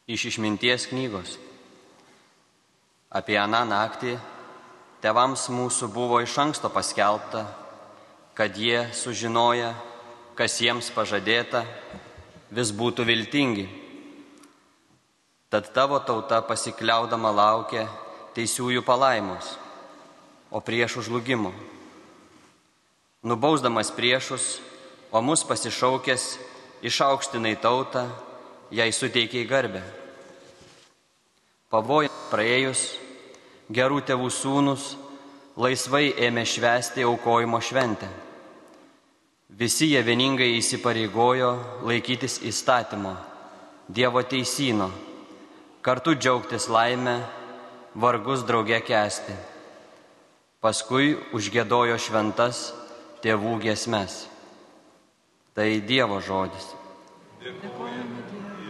Iš išminties knygos. Apie aną naktį tėvams mūsų buvo iš anksto paskelbta, kad jie sužinoję, kas jiems pažadėta, vis būtų viltingi. Tad tavo tauta pasikliaudama laukia teisiųjų palaimos, o priešų žlugimo. Nubausdamas priešus, o mus pasišaukęs, išaukštinai tautą, jai suteikiai garbę. Pavojų praėjus, gerų tėvų sūnus laisvai ėmė švęsti aukojimo šventę. Visi jie vieningai įsipareigojo laikytis įstatymo, Dievo teisyno, kartu džiaugtis laimę, vargus drauge kęsti. Paskui užgiedojo šventas tėvų giesmes. Tai Dievo žodis. Dėkojame Dievui.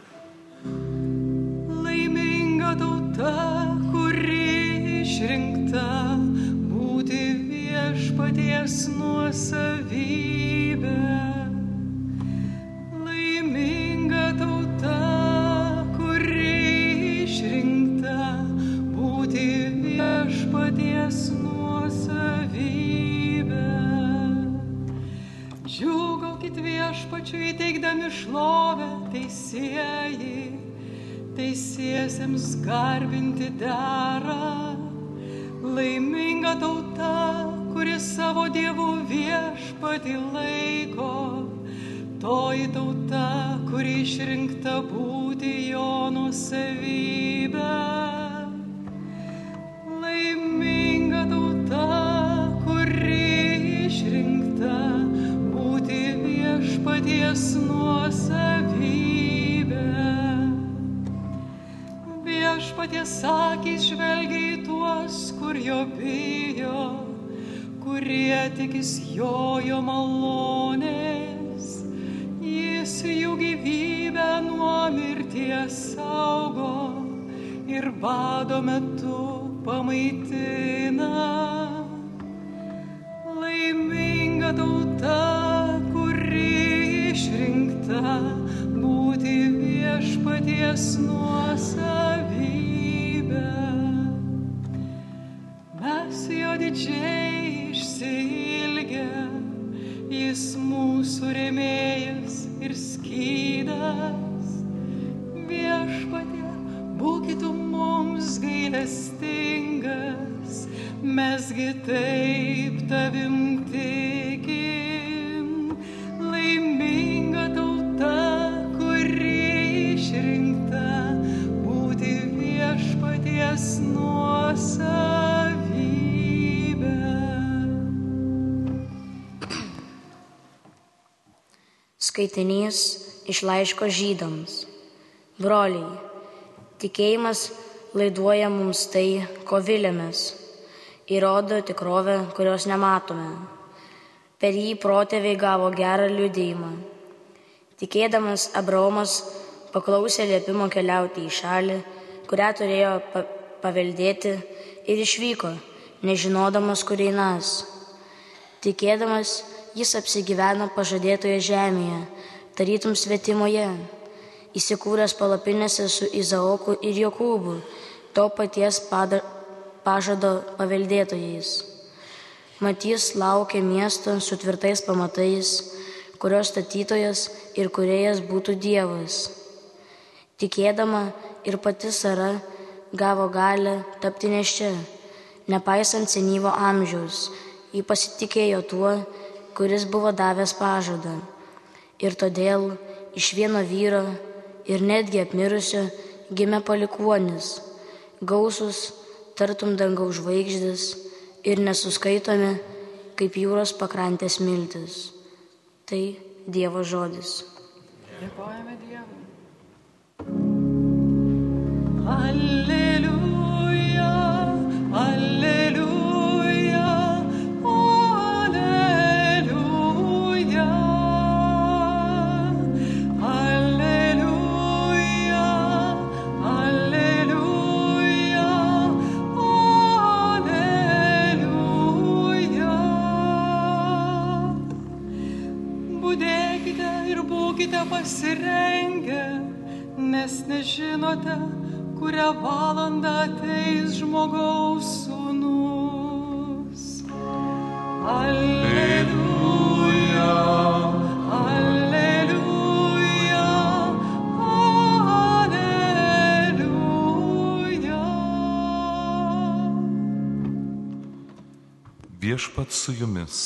Laiminga tauta, kuri išrinkta būti viešpaties nuosavybė. Laiminga tauta, kuri išrinkta būti viešpaties nuosavybė. Džiūgaukit viešpačiui teikdami šlovę, teisieji, teisiesiems garbinti dera. Laiminga tauta, kuri savo Dievų viešpatį laiko, toji tauta, kuri išrinkta būti jo nuosavybė. Laiminga tauta, kuri išrinkta būti viešpaties nuosavybė. Viešpaties akys žvelgia į tuos, kur jo bijo, kurie tikis jo malonės. Jis jų gyvybę nuo mirties saugo ir bado metu pamaitina. Laiminga tauta, kuri išrinkta būti viešpaties nuosavybė. Mes jo didžiai išsiilgę, jis mūsų rėmėjas ir skydas. Viešpatie, būkit tu mums gailestingas, mesgi taip tavim tikim. Laiminga tauta, kuri išrinkta būti viešpaties nuosavybė. Skaitinys iš laiško Žydams. Broliai, tikėjimas laiduoja mums tai, ko viliamės, įrodo tikrovę, kurios nematome. Per jį protėviai gavo gerą liudijimą. Tikėdamas Abraomas paklausė liepimo keliauti į šalį, kurią turėjo paveldėti, ir išvyko, nežinodamas, kur einas. Tikėdamas, jis apsigyveno pažadėtoje žemėje, tarytum svetimoje, įsikūręs palapinėse su Izaoku ir Jokūbu, to paties pažado paveldėtojais. Mat jis laukė miesto su tvirtais pamatais, kurio statytojas ir kūrėjas būtų Dievas. Tikėdama ir pati Sara gavo galią tapti nėščia, nepaisant senyvo amžiaus, ji pasitikėjo tuo, kuris buvo davęs pažadą. Ir todėl iš vieno vyro ir netgi apmirusio gimė palikuonis, gausus tartum dangaus žvaigždės ir nesuskaitomi kaip jūros pakrantės miltis. Tai Dievo žodis. Dėkojame Dievui. Alleluja, alleluja, alleluja, alleluja, alleluja, alleluja. Budėkite ir būkite pasirengę, nežinote, kurią valandą ateis žmogaus sūnus. Alleluja, alleluja, alleluja. Viešpats su jumis.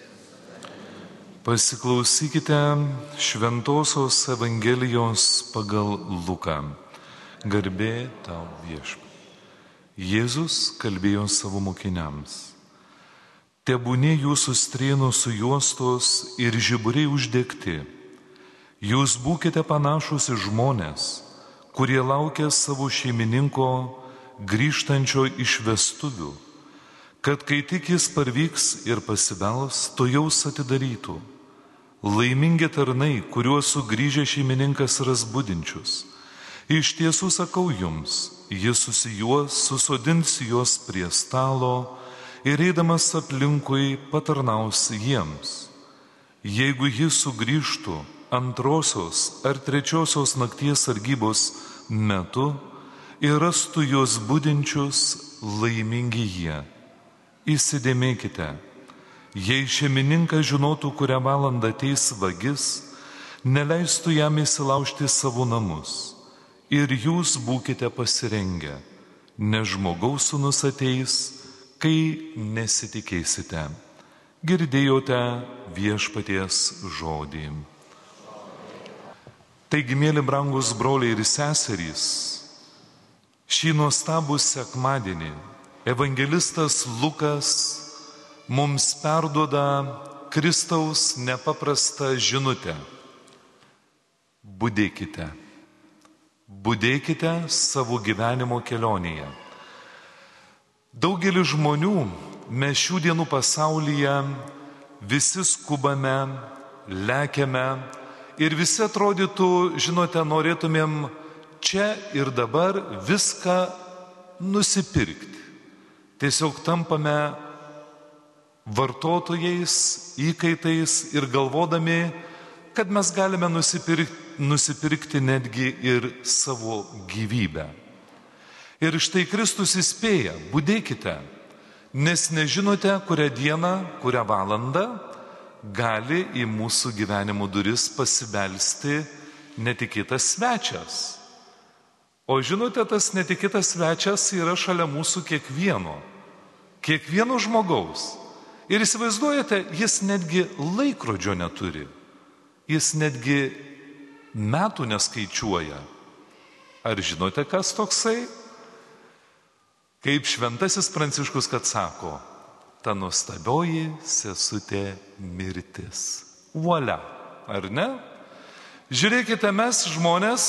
Pasiklausykite Šventosios Evangelijos pagal Luką. Garbė tau, Viešpatie. Jėzus kalbėjo savo mokiniams. Tebūnie jūsų strėnų sujuostos ir žiburiai uždegti. Jūs būkite panašus į žmones, kurie laukia savo šeimininko grįžtančio iš vestuvių, kad kai tik jis parvyks ir pasibels, tuojaus atidarytų. Laimingi tarnai, kuriuos sugrįžę šeimininkas ras budinčius. Iš tiesų sakau jums, jis susodins juos prie stalo ir eidamas aplinkui patarnaus jiems. Jeigu jis sugrįžtų antrosios ar trečiosios nakties sargybos metu ir rastų juos budinčius, laimingi jie. Įsidėmėkite, jei šeimininkas žinotų, kurią valandą ateis vagis, neleistų jam įsilaužti savo namus. Ir jūs būkite pasirengę, nes žmogaus sūnus ateis, kai nesitikėsite. Girdėjote Viešpaties žodį. Taigi, mėly brangus broliai ir seserys, šį nuostabų sekmadienį evangelistas Lukas mums perduoda Kristaus nepaprastą žinutę. Budėkite. Budėkite savo gyvenimo kelionėje. Daugelis žmonių mes šių dienų pasaulyje visi skubame, lekiame ir visi atrodytų, žinote, norėtumėm čia ir dabar viską nusipirkti. Tiesiog tampame vartotojais, įkaitais ir galvodami, kad mes galime nusipirkti netgi ir savo gyvybę. Ir štai Kristus įspėja, budėkite, nes nežinote, kurią dieną, kurią valandą gali į mūsų gyvenimo duris pasibelsti netikėtas svečias. O žinote, tas netikėtas svečias yra šalia mūsų kiekvieno žmogaus. Ir įsivaizduojate, jis netgi laikrodžio neturi. Jis netgi metų neskaičiuoja. Ar žinote, kas toksai? Kaip šventasis Pranciškus, kad sako, ta nuostabioji sesutė mirtis. Volia, ar ne? Žiūrėkite, mes žmonės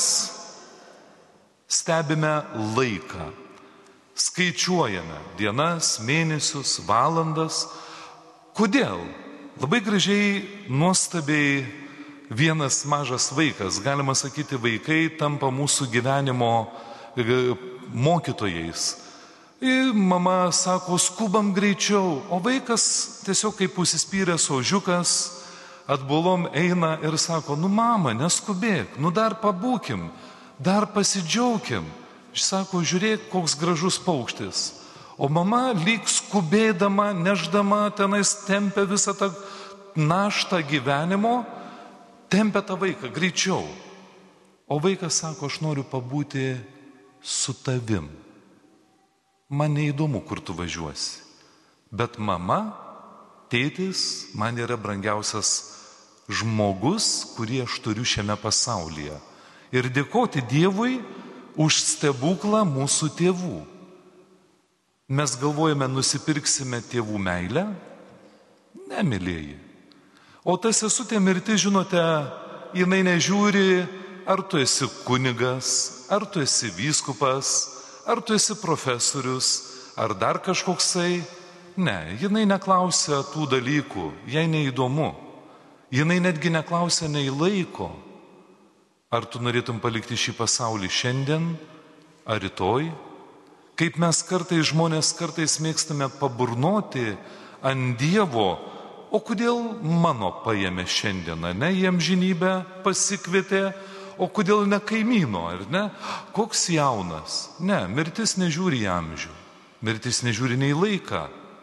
stebime laiką. Skaičiuojame dienas, mėnesius, valandas. Kodėl? Labai gražiai, nuostabiai vienas mažas vaikas, galima sakyti, vaikai tampa mūsų gyvenimo mokytojais. Ir mama sako, skubam greičiau, o vaikas tiesiog kaip užsispyręs ožiukas atbulom eina ir sako, mama, neskubėk, dar pabūkim, dar pasidžiaukim. Jis sako, žiūrėk, koks gražus paukštis. O mama lyg skubėdama, neždama, tenais tempia visą tą naštą gyvenimo, tempia tą vaiką greičiau. O vaikas sako, aš noriu pabūti su tavim. Man neįdomu, kur tu važiuosi. Bet mama, tėtis, man yra brangiausias žmogus, kurį aš turiu šiame pasaulyje. Ir dėkoti Dievui už stebuklą mūsų tėvų. Mes galvojame, nusipirksime tėvų meilę? Ne, mylėjai. O ta sesutė mirtis, žinote, jinai nežiūri, ar tu esi kunigas, ar tu esi vyskupas, ar tu esi profesorius, ar dar kažkoksai. Ne, jinai neklausia tų dalykų, jai neįdomu. Jinai netgi neklausia nei laiko. Ar tu norėtum palikti šį pasaulį šiandien, ar rytoj? Kaip mes žmonės kartais mėgstame paburnoti ant Dievo, o kodėl mano paėmė šiandieną, ne, į amžinybę pasikvietė, o kodėl ne kaimyno, ar ne? Koks jaunas? Ne, mirtis nežiūri į amžių, mirtis nežiūri nei laiką.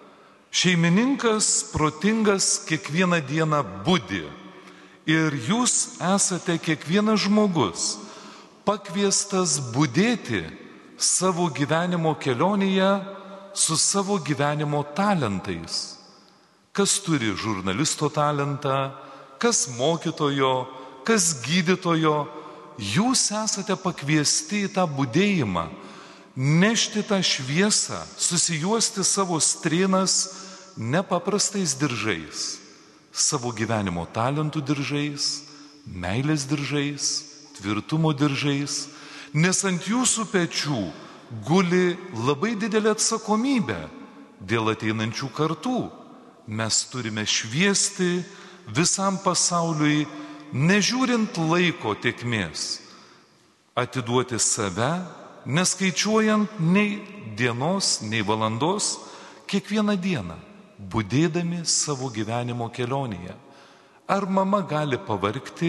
Šeimininkas protingas kiekvieną dieną budi ir jūs esate kiekvienas žmogus pakviestas budėti savo gyvenimo kelionėje su savo gyvenimo talentais. Kas turi žurnalisto talentą, kas mokytojo, kas gydytojo, jūs esate pakviesti į tą budėjimą, nešti tą šviesą, susijuosti savo strėnas nepaprastais diržais, savo gyvenimo talentų diržais, meilės diržais, tvirtumo diržais, nes ant jūsų pečių guli labai didelė atsakomybė dėl ateinančių kartų. Mes turime šviesti visam pasauliui, nežiūrint laiko tėkmės, atiduoti save, neskaičiuojant nei dienos, nei valandos, kiekvieną dieną, budėdami savo gyvenimo kelionėje. Ar mama gali pavargti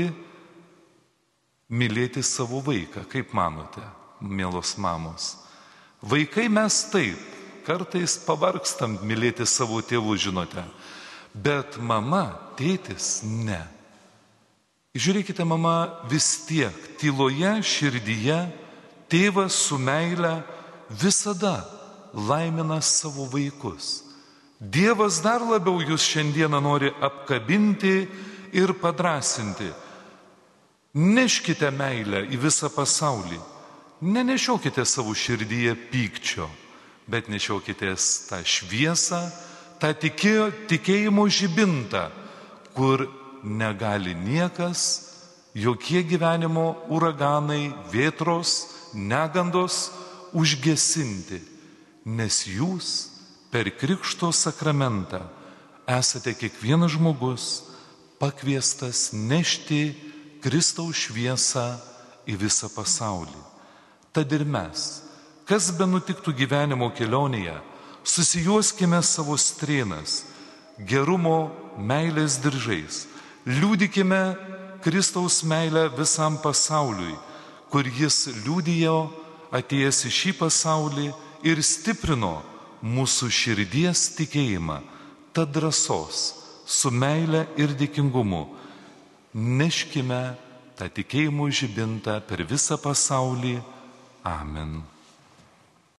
mylėti savo vaiką, kaip manote, mielos mamos? Vaikai mes taip, kartais pavargstam mylėti savo tėvus, žinote, bet mama, tėtis ne. Žiūrėkite, mama vis tiek tyloje, širdyje, tėvas su meile visada laimina savo vaikus. Dievas dar labiau jūs šiandieną nori apkabinti ir padrąsinti. Neškite meilę į visą pasaulį. Nenešiokite savo širdyje pykčio, bet nešiokitės tą šviesą, tą tikėjimo žibintą, kur negali niekas, jokie gyvenimo uraganai, vėtros, negandos užgesinti, nes jūs per Krikšto sakramentą esate kiekvienas žmogus pakviestas nešti Kristaus šviesą į visą pasaulį. Tad ir mes, kas be nutiktų gyvenimo kelionėje, susijuoskime savo strėnas, gerumo, meilės diržais, liūdikime Kristaus meilę visam pasauliui, kur jis liudijo atėjęs į šį pasaulį ir stiprino mūsų širdies tikėjimą, tad drąsos, su meile ir dėkingumu neškime tą tikėjimo žibintą per visą pasaulį. Amen.